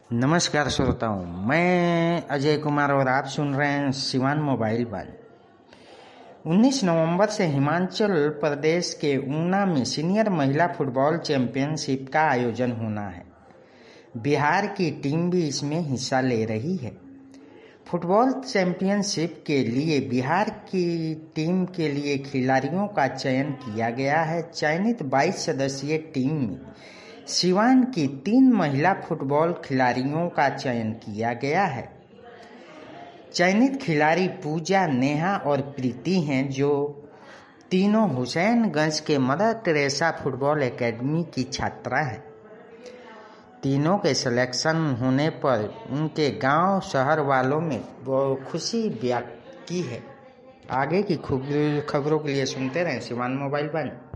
नमस्कार श्रोताओं, मैं अजय कुमार और आप सुन रहे हैं सिवान मोबाइल वन। 19 नवंबर से हिमाचल प्रदेश के ऊना में सीनियर महिला फुटबॉल चैंपियनशिप का आयोजन होना है। बिहार की टीम भी इसमें हिस्सा ले रही है। फुटबॉल चैंपियनशिप के लिए बिहार की टीम के लिए खिलाड़ियों का चयन किया गया है। चयनित 22 सदस्यीय टीम में सिवान की 3 महिला फुटबॉल खिलाड़ियों का चयन किया गया है। चयनित खिलाड़ी पूजा, नेहा और प्रीति हैं, जो तीनों हुसैनगंज के मदर टेरेसा फुटबॉल एकेडमी की छात्रा हैं। तीनों के सिलेक्शन होने पर उनके गांव शहर वालों में बहुत खुशी व्यक्त की है। आगे की खबरों के लिए सुनते रहें सिवान मोबाइल वन।